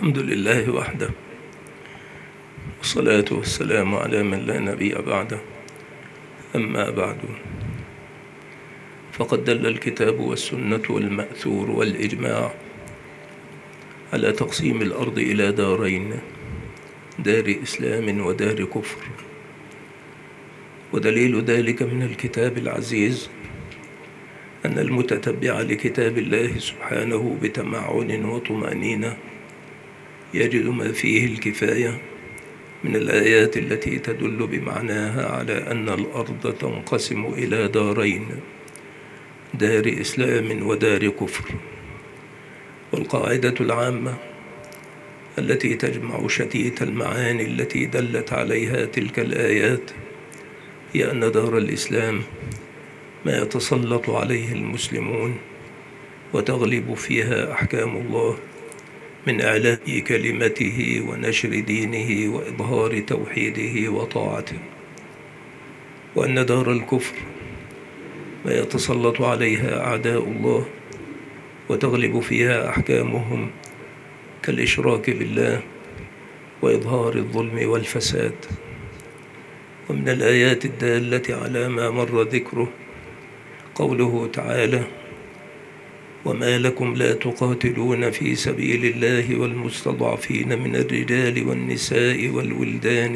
الحمد لله وحده، والصلاة والسلام على من لا نبي بعده. أما بعد، فقد دل الكتاب والسنة والمأثور والإجماع على تقسيم الأرض إلى دارين: دار إسلام ودار كفر. ودليل ذلك من الكتاب العزيز أن المتتبع لكتاب الله سبحانه بتمعن وطمأنينة يجد ما فيه الكفاية من الآيات التي تدل بمعناها على أن الأرض تنقسم إلى دارين: دار إسلام ودار كفر. والقاعدة العامة التي تجمع شتيت المعاني التي دلت عليها تلك الآيات هي أن دار الإسلام ما يتسلط عليه المسلمون وتغلب فيها أحكام الله من إعلاء كلمته ونشر دينه وإظهار توحيده وطاعته، وأن دار الكفر ما يتسلط عليها أعداء الله وتغلب فيها أحكامهم كالإشراك بالله وإظهار الظلم والفساد. ومن الآيات الدالة على ما مر ذكره قوله تعالى: وما لكم لا تقاتلون في سبيل الله والمستضعفين من الرجال والنساء والولدان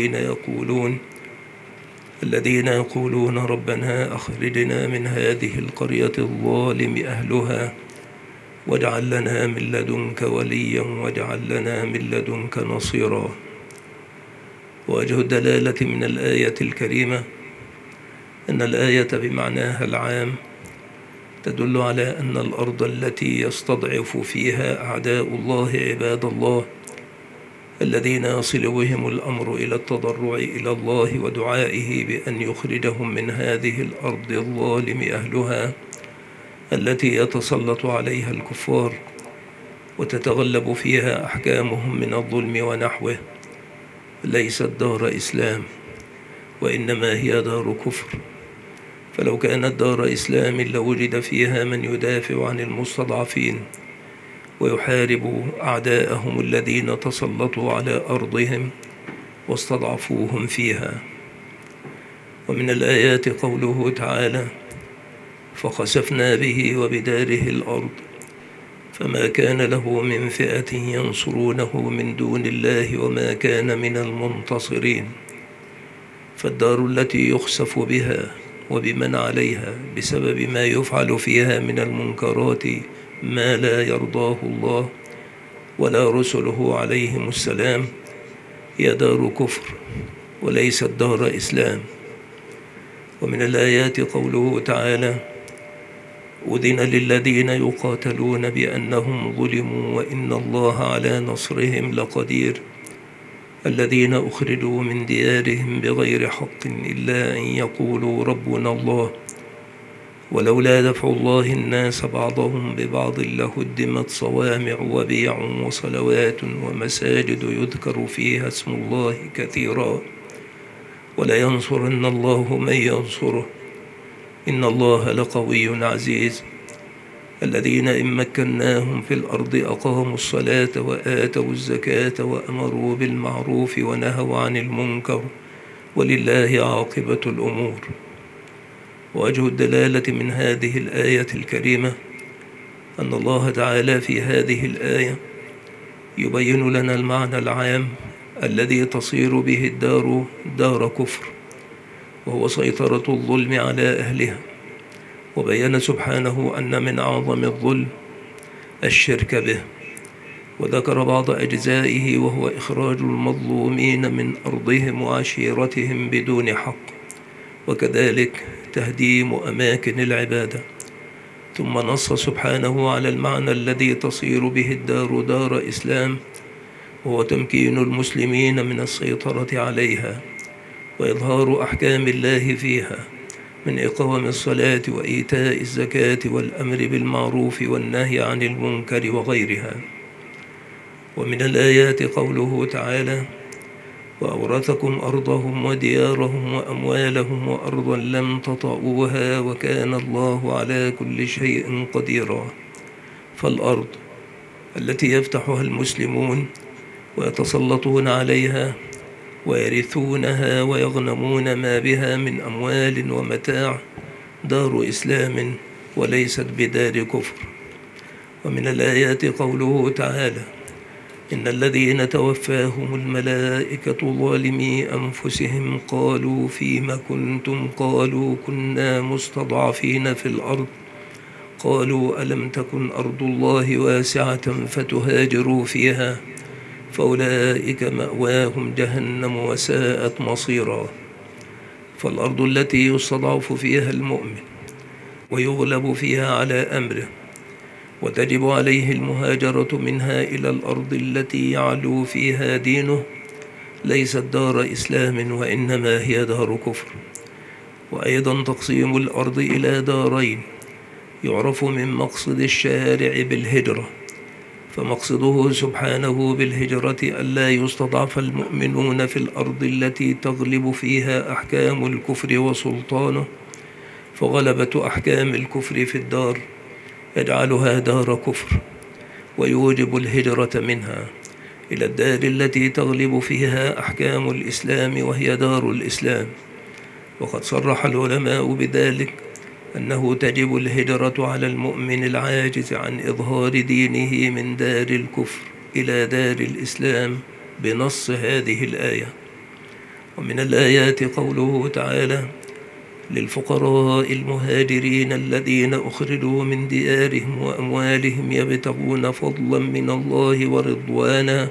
الذين يقولون ربنا أخرجنا من هذه القرية الظالم أهلها واجعل لنا من لدنك وليا واجعل لنا من لدنك نصيرا. ووجه الدلالة من الآية الكريمة أن الآية بمعناها العام تدل على أن الأرض التي يستضعف فيها أعداء الله عباد الله الذين يصل بهم الأمر إلى التضرع إلى الله ودعائه بأن يخرجهم من هذه الأرض الظالم أهلها التي يتسلط عليها الكفار وتتغلب فيها أحكامهم من الظلم ونحوه، ليست دار إسلام وإنما هي دار كفر. فلو كانت دار إسلام لوجد فيها من يدافع عن المستضعفين ويحارب أعداءهم الذين تسلطوا على أرضهم واستضعفوهم فيها. ومن الآيات قوله تعالى: فخسفنا به وبداره الأرض فما كان له من فئة ينصرونه من دون الله وما كان من المنتصرين. فالدار التي يخسف بها وبمن عليها بسبب ما يفعل فيها من المنكرات ما لا يرضاه الله ولا رسله عليهم السلام هي دار كفر وليست دار إسلام. ومن الآيات قوله تعالى: أذن للذين يقاتلون بأنهم ظلموا وإن الله على نصرهم لقدير الذين أخرجوا من ديارهم بغير حق إلا أن يقولوا ربنا الله ولولا دفع الله الناس بعضهم ببعض لهدمت صوامع وبيع وصلوات ومساجد يذكر فيها اسم الله كثيرا ولينصرن الله من ينصره إن الله لقوي عزيز الذين إن مكناهم في الأرض أقاموا الصلاة وآتوا الزكاة وأمروا بالمعروف ونهوا عن المنكر ولله عاقبة الأمور. ووجه الدلالة من هذه الآية الكريمة أن الله تعالى في هذه الآية يبين لنا المعنى العام الذي تصير به الدار دار كفر، وهو سيطرة الظلم على أهلها. وبين سبحانه أن من أعظم الظلم الشرك به، وذكر بعض أجزائه وهو إخراج المظلومين من أرضهم وعشيرتهم بدون حق، وكذلك تهديم أماكن العبادة. ثم نص سبحانه على المعنى الذي تصير به الدار دار إسلام، وهو تمكين المسلمين من السيطرة عليها وإظهار أحكام الله فيها من إقام الصلاة وإيتاء الزكاة والأمر بالمعروف والنهي عن المنكر وغيرها. ومن الآيات قوله تعالى: وأورثكم أرضهم وديارهم وأموالهم وأرضا لم تطئوها وكان الله على كل شيء قديرا. فالأرض التي يفتحها المسلمون ويتسلطون عليها ويرثونها ويغنمون ما بها من أموال ومتاع، دار إسلام وليست بدار كفر. ومن الآيات قوله تعالى: إن الذين توفاهم الملائكة ظالمي أنفسهم قالوا فيم كنتم قالوا كنا مستضعفين في الأرض قالوا ألم تكن أرض الله واسعة فتهاجروا فيها فأولئك مأواهم جهنم وساءت مصيرا. فالأرض التي يستضعف فيها المؤمن ويغلب فيها على أمره وتجب عليه المهاجرة منها إلى الأرض التي يعلو فيها دينه ليست دار إسلام وإنما هي دار كفر. وأيضا تقسيم الأرض إلى دارين يعرف من مقصد الشارع بالهجرة، فمقصده سبحانه بالهجرة ألا يستضعف المؤمنون في الأرض التي تغلب فيها أحكام الكفر وسلطانه، فغلبة أحكام الكفر في الدار يجعلها دار كفر ويوجب الهجرة منها إلى الدار التي تغلب فيها أحكام الإسلام وهي دار الإسلام. وقد صرح العلماء بذلك أنه تجب الهجرة على المؤمن العاجز عن إظهار دينه من دار الكفر إلى دار الإسلام بنص هذه الآية. ومن الآيات قوله تعالى: للفقراء المهاجرين الذين أخرجوا من ديارهم وأموالهم يبتغون فضلا من الله ورضوانا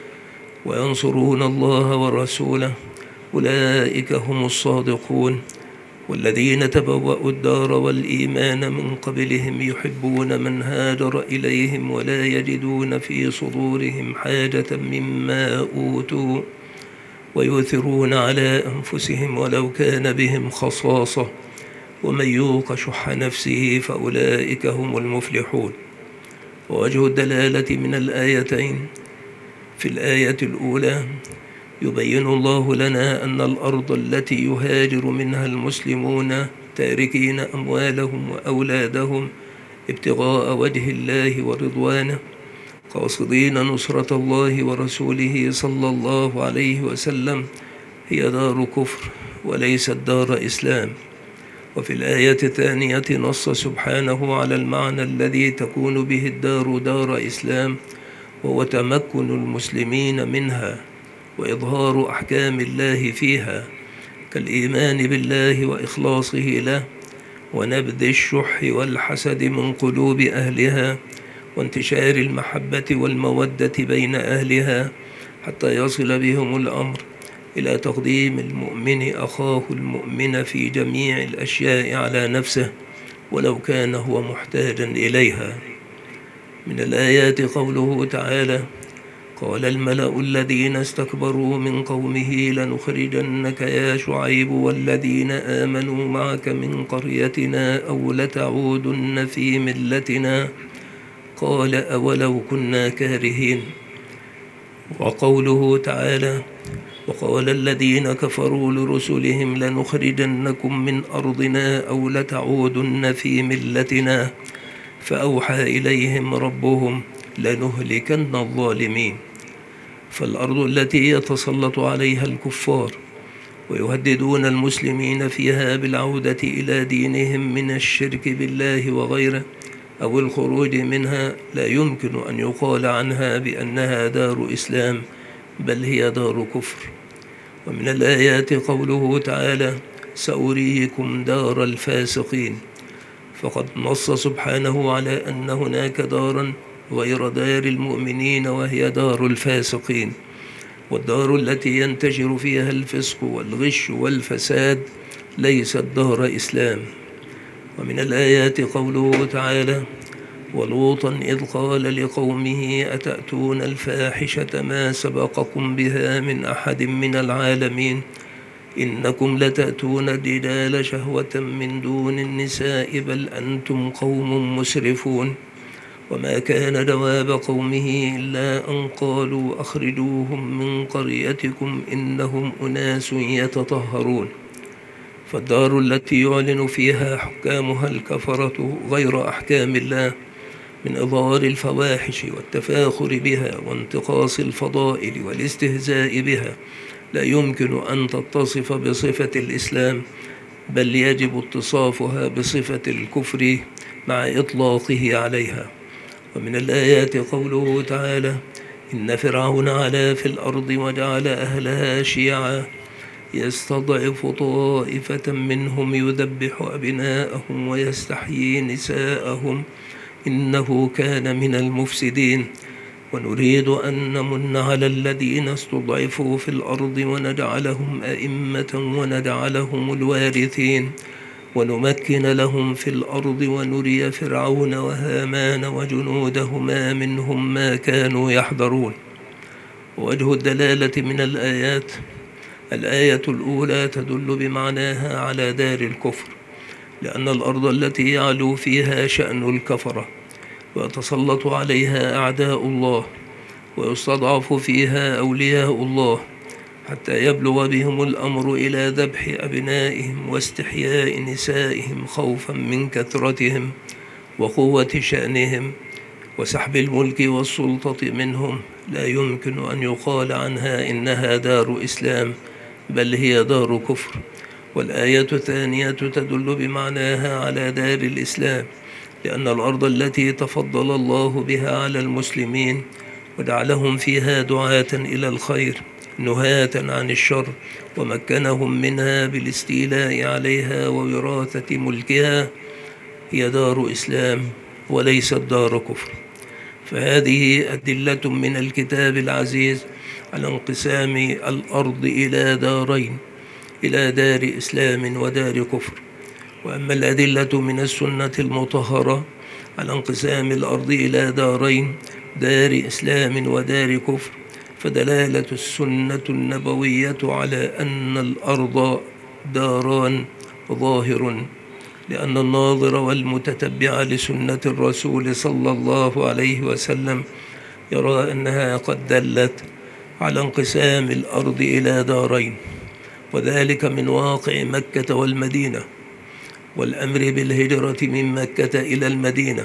وينصرون الله ورسوله أولئك هم الصادقون والذين تبوأوا الدار والإيمان من قبلهم يحبون من هاجر إليهم ولا يجدون في صدورهم حاجة مما أوتوا ويؤثرون على أنفسهم ولو كان بهم خصاصة ومن يوق شح نفسه فأولئك هم المفلحون. ووجه الدلالة من الآيتين: في الآية الأولى يبين الله لنا أن الأرض التي يهاجر منها المسلمون تاركين أموالهم وأولادهم ابتغاء وجه الله ورضوانه قاصدين نصرة الله ورسوله صلى الله عليه وسلم هي دار كفر وليست دار إسلام. وفي الآية الثانية نص سبحانه على المعنى الذي تكون به الدار دار إسلام، وهو تمكن المسلمين منها وإظهار أحكام الله فيها كالإيمان بالله وإخلاصه له ونبذ الشح والحسد من قلوب أهلها وانتشار المحبة والمودة بين أهلها حتى يصل بهم الأمر إلى تقديم المؤمن أخاه المؤمن في جميع الأشياء على نفسه ولو كان هو محتاجا إليها. من الآيات قوله تعالى: قال الملأ الذين استكبروا من قومه لنخرجنك يا شعيب والذين آمنوا معك من قريتنا أو لتعودن في ملتنا قال أولو كنا كارهين. وقوله تعالى: وقال الذين كفروا لرسلهم لنخرجنكم من أرضنا أو لتعودن في ملتنا فأوحى إليهم ربهم لنهلكن الظالمين. فالأرض التي يتسلط عليها الكفار ويهددون المسلمين فيها بالعودة إلى دينهم من الشرك بالله وغيره أو الخروج منها لا يمكن أن يقال عنها بأنها دار إسلام، بل هي دار كفر. ومن الآيات قوله تعالى: سأريكم دار الفاسقين. فقد نص سبحانه على أن هناك دارا غير دار المؤمنين وهي دار الفاسقين، والدار التي ينتشر فيها الفسق والغش والفساد ليست دار إسلام. ومن الآيات قوله تعالى: ولوطا إذ قال لقومه أتأتون الفاحشة ما سبقكم بها من أحد من العالمين إنكم لتأتون الرجال شهوة من دون النساء بل أنتم قوم مسرفون. وما كان جواب قومه إلا أن قالوا أخرجوهم من قريتكم إنهم أناس يتطهرون. فالدار التي يعلن فيها حكامها الكفرة غير أحكام الله من إظهار الفواحش والتفاخر بها وانتقاص الفضائل والاستهزاء بها لا يمكن أن تتصف بصفة الإسلام، بل يجب اتصافها بصفة الكفر مع إطلاقه عليها. ومن الآيات قوله تعالى: إن فرعون علا في الأرض وجعل أهلها شيعا يستضعف طائفة منهم يذبح أبناءهم ويستحيي نساءهم إنه كان من المفسدين ونريد أن نمن على الذين استضعفوا في الأرض ونجعلهم أئمة ونجعلهم الوارثين ونمكن لهم في الأرض ونري فرعون وهامان وجنودهما منهم ما كانوا يحذرون. ووجه الدلالة من الآيات: الآية الأولى تدل بمعناها على دار الكفر، لأن الأرض التي يعلو فيها شأن الكفرة ويتسلط عليها أعداء الله ويستضعف فيها أولياء الله حتى يبلغ بهم الأمر إلى ذبح أبنائهم واستحياء نسائهم خوفا من كثرتهم وقوة شأنهم وسحب الملك والسلطة منهم، لا يمكن أن يقال عنها إنها دار إسلام، بل هي دار كفر. والآية الثانية تدل بمعناها على دار الإسلام، لأن الأرض التي تفضل الله بها على المسلمين وجعلهم فيها دعاة إلى الخير نهاة عن الشر ومكنهم منها بالاستيلاء عليها ووراثة ملكها هي دار إسلام وليست دار كفر. فهذه أدلة من الكتاب العزيز على انقسام الأرض إلى دارين، إلى دار إسلام ودار كفر. وأما الأدلة من السنة المطهرة على انقسام الأرض إلى دارين، دار إسلام ودار كفر، فدلالة السنة النبوية على أن الأرض داران ظاهر، لأن الناظر والمتتبع لسنة الرسول صلى الله عليه وسلم يرى أنها قد دلت على انقسام الأرض إلى دارين، وذلك من واقع مكة والمدينة والأمر بالهجرة من مكة إلى المدينة.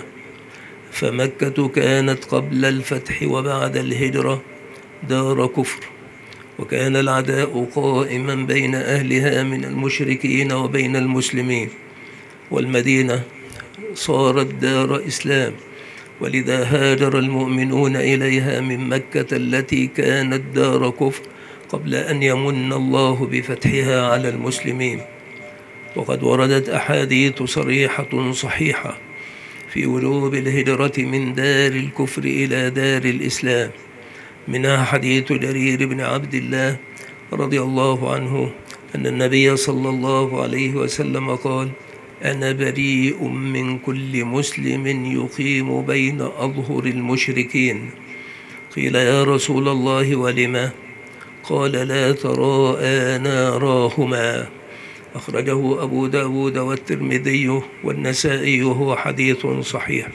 فمكة كانت قبل الفتح وبعد الهجرة دار كفر، وكان العداء قائما بين أهلها من المشركين وبين المسلمين، والمدينة صارت دار إسلام، ولذا هاجر المؤمنون إليها من مكة التي كانت دار كفر قبل أن يمن الله بفتحها على المسلمين. وقد وردت أحاديث صريحة صحيحة في وجوب الهجرة من دار الكفر إلى دار الإسلام، منها حديث جرير بن عبد الله رضي الله عنه أن النبي صلى الله عليه وسلم قال: أنا بريء من كل مسلم يقيم بين أظهر المشركين. قيل: يا رسول الله ولما؟ قال: لا تراءى ناراهما. أخرجه أبو داود والترمذي والنسائي وهو حديث صحيح.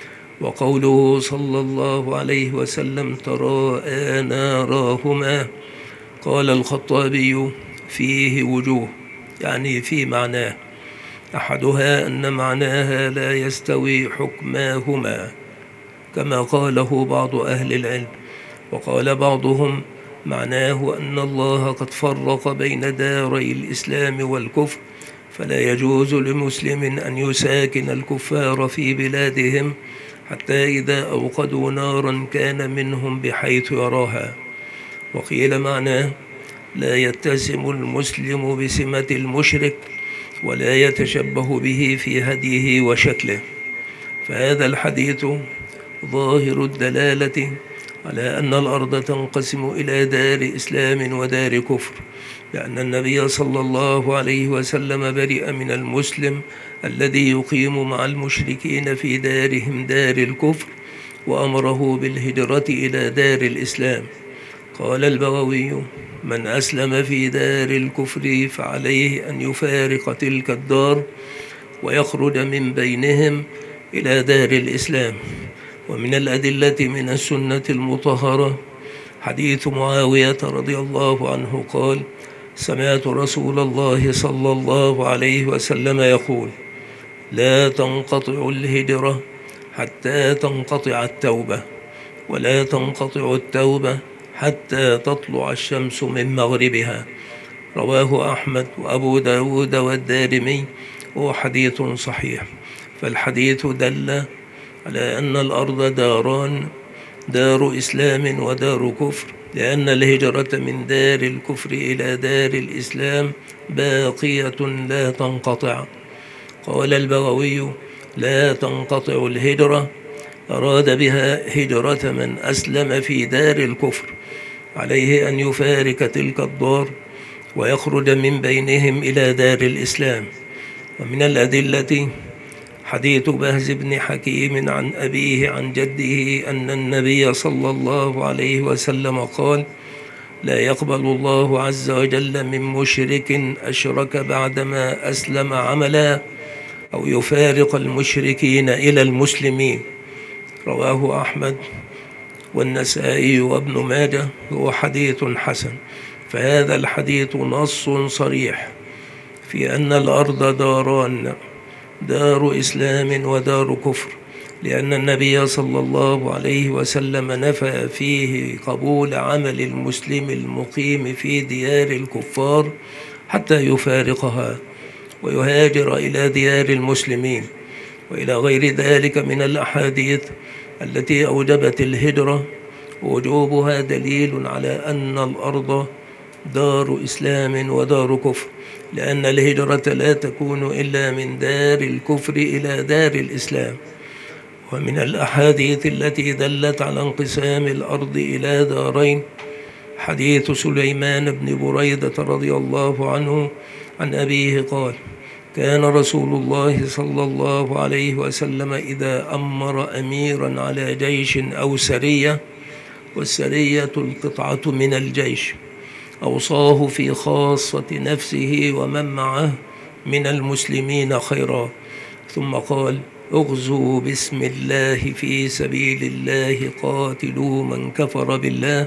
وقوله صلى الله عليه وسلم تراءى ناراهما، قال الخطابي: فيه وجوه، يعني في معناه، أحدها أن معناها لا يستوي حكماهما كما قاله بعض أهل العلم، وقال بعضهم معناه أن الله قد فرق بين داري الإسلام والكفر، فلا يجوز لمسلم أن يساكن الكفار في بلادهم حتى إذا أوقدوا نارا كان منهم بحيث يراها. وقيل معناه لا يتسم المسلم بسمة المشرك ولا يتشبه به في هديه وشكله. فهذا الحديث ظاهر الدلالة على أن الأرض تنقسم إلى دار إسلام ودار كفر، لأن النبي صلى الله عليه وسلم برئ من المسلم الذي يقيم مع المشركين في دارهم دار الكفر، وأمره بالهجرة إلى دار الإسلام. قال البغوي: من أسلم في دار الكفر فعليه أن يفارق تلك الدار ويخرج من بينهم إلى دار الإسلام. ومن الأدلة من السنة المطهرة حديث معاوية رضي الله عنه قال: سمعت رسول الله صلى الله عليه وسلم يقول: لا تنقطع الهجرة حتى تنقطع التوبة، ولا تنقطع التوبة حتى تطلع الشمس من مغربها. رواه أحمد وأبو داود والدارمي، وهو حديث صحيح. فالحديث دل على أن الأرض داران، دار إسلام ودار كفر، لأن الهجرة من دار الكفر إلى دار الإسلام باقية لا تنقطع. قال البغوي: لا تنقطع الهجرة، أراد بها هجرة من أسلم في دار الكفر، عليه أن يفارق تلك الدار ويخرج من بينهم إلى دار الإسلام. ومن الأدلة حديث بهز بن حكيم عن أبيه عن جده أن النبي صلى الله عليه وسلم قال: لا يقبل الله عز وجل من مشرك أشرك بعدما أسلم عملا، أو يفارق المشركين إلى المسلمين. رواه أحمد والنسائي وابن ماجه، هو حديث حسن. فهذا الحديث نص صريح في أن الأرض داران، دار إسلام ودار كفر، لأن النبي صلى الله عليه وسلم نفى فيه قبول عمل المسلم المقيم في ديار الكفار حتى يفارقها ويهاجر إلى ديار المسلمين، وإلى غير ذلك من الأحاديث التي أوجبت الهجرة. ووجوبها دليل على أن الأرض دار إسلام ودار كفر، لأن الهجرة لا تكون إلا من دار الكفر إلى دار الإسلام. ومن الأحاديث التي دلت على انقسام الأرض إلى دارين حديث سليمان بن بريدة رضي الله عنه عن أبيه قال: كان رسول الله صلى الله عليه وسلم إذا أمر أميرا على جيش أو سرية، والسرية القطعة من الجيش، أوصاه في خاصة نفسه ومن معه من المسلمين خيرا، ثم قال: اغزوا بسم الله في سبيل الله، قاتلوا من كفر بالله،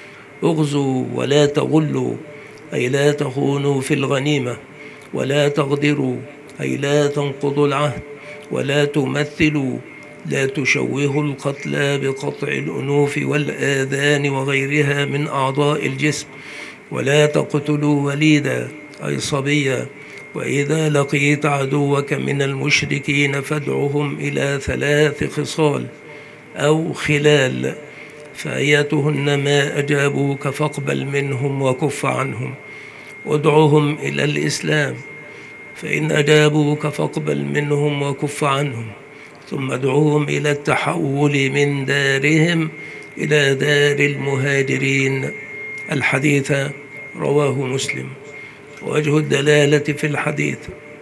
اغزوا ولا تغلوا، أي لا تخونوا في الغنيمة، ولا تغدروا، أي لا تنقضوا العهد، ولا تمثلوا، لا تشوهوا القتلى بقطع الأنوف والآذان وغيرها من أعضاء الجسم، ولا تقتلوا وليدا، أي صبيا. وإذا لقيت عدوك من المشركين فادعهم إلى 3 خصال أو خلال، فأيتهن ما أجابوك فاقبل منهم وكف عنهم. ادعهم إلى الإسلام، فإن أجابوك فاقبل منهم وكف عنهم، ثم ادعوهم إلى التحول من دارهم إلى دار المهاجرين. الحديث رواه مسلم. وجه الدلالة في الحديث: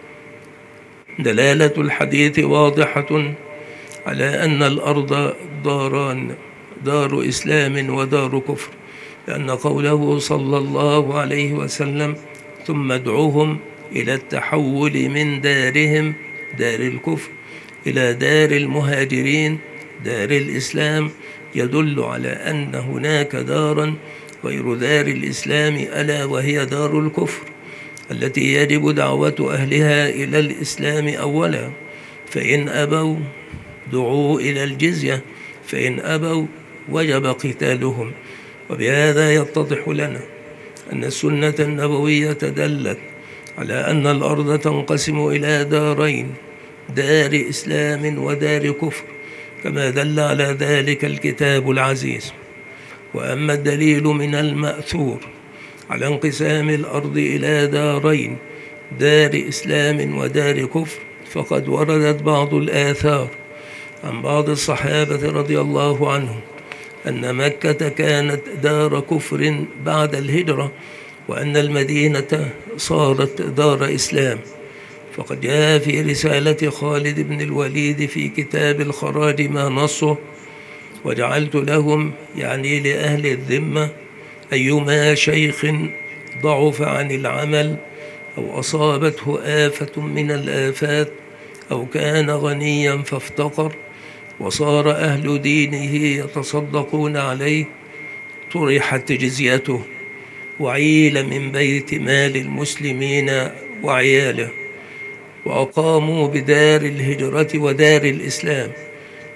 دلالة الحديث واضحة على أن الأرض داران، دار إسلام ودار كفر، لأن قوله صلى الله عليه وسلم: ثم ادعوهم إلى التحول من دارهم دار الكفر إلى دار المهاجرين دار الإسلام، يدل على أن هناك دارا غير دار الإسلام، ألا وهي دار الكفر، التي يجب دعوة أهلها إلى الإسلام أولا، فإن أبوا دعوا إلى الجزية، فإن أبوا وجب قتالهم. وبهذا يتضح لنا أن السنة النبوية دلت على أن الأرض تنقسم إلى دارين، دار إسلام ودار كفر، كما دل على ذلك الكتاب العزيز. وأما الدليل من المأثور على انقسام الأرض إلى دارين، دار إسلام ودار كفر، فقد وردت بعض الآثار عن بعض الصحابة رضي الله عنهم أن مكة كانت دار كفر بعد الهجرة، وأن المدينة صارت دار إسلام. فقد جاء في رسالة خالد بن الوليد في كتاب الخراج ما نصه: وجعلت لهم، يعني لأهل الذمة، أيما شيخ ضعف عن العمل أو أصابته آفة من الآفات أو كان غنيا فافتقر وصار أهل دينه يتصدقون عليه، طرحت جزيته وعيل من بيت مال المسلمين وعياله، وأقاموا بدار الهجرة ودار الإسلام،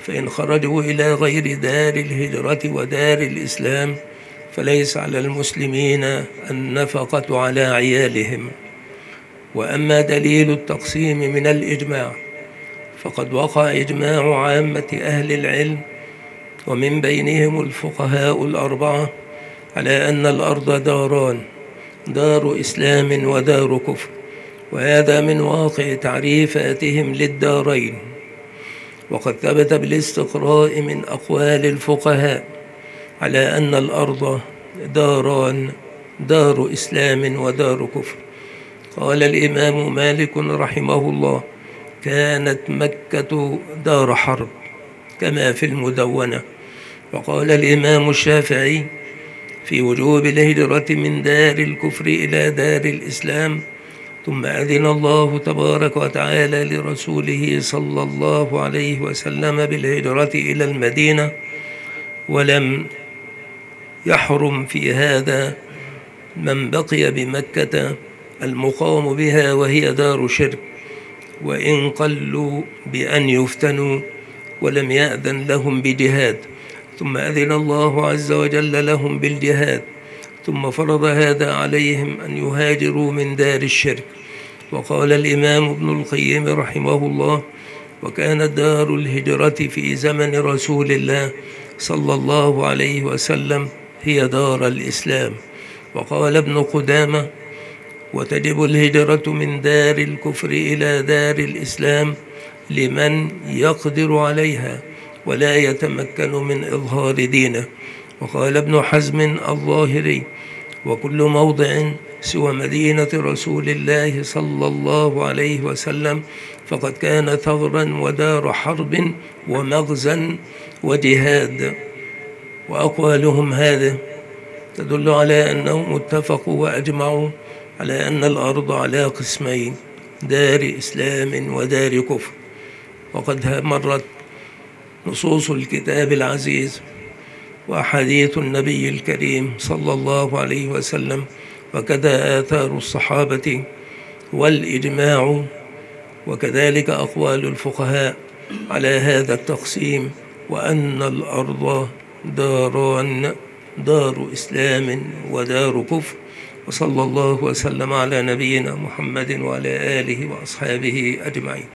فإن خرجوا إلى غير دار الهجرة ودار الإسلام فليس على المسلمين النفقة على عيالهم. وأما دليل التقسيم من الإجماع فقد وقع إجماع عامة أهل العلم ومن بينهم الفقهاء الأربعة على أن الأرض داران: دار إسلام ودار كفر، وهذا من واقع تعريفاتهم للدارين. وقد ثبت بالاستقراء من أقوال الفقهاء على أن الأرض داران: دار إسلام ودار كفر. قال الإمام مالك رحمه الله: كانت مكة دار حرب كما في المدونة. وقال الإمام الشافعي في وجوب الهجرة من دار الكفر إلى دار الإسلام: ثم أذن الله تبارك وتعالى لرسوله صلى الله عليه وسلم بالهجرة إلى المدينة، ولم يحرم في هذا من بقي بمكة المقام بها وهي دار شرك، وإن قلوا بأن يفتنوا، ولم يأذن لهم بجهاد. ثم أذن الله عز وجل لهم بالجهاد، ثم فرض هذا عليهم أن يهاجروا من دار الشرك. وقال الإمام ابن القيم رحمه الله: وكانت دار الهجرة في زمن رسول الله صلى الله عليه وسلم هي دار الإسلام. وقال ابن قدامة: وتجب الهجرة من دار الكفر إلى دار الإسلام لمن يقدر عليها ولا يتمكن من إظهار دينه. وقال ابن حزم الظاهري: وكل موضع سوى مدينة رسول الله صلى الله عليه وسلم فقد كان ثغرا ودار حرب ومغزى وجهاد. وأقوالهم هذه تدل على أنهم اتفقوا وأجمعوا على أن الأرض على قسمين: دار إسلام ودار كفر. وقد مرت نصوص الكتاب العزيز وأحاديث النبي الكريم صلى الله عليه وسلم، وكذا آثار الصحابة والإجماع، وكذلك أقوال الفقهاء على هذا التقسيم، وأن الأرض داران: دار إسلام ودار كفر. وصلى الله وسلم على نبينا محمد وعلى آله وأصحابه أجمعين.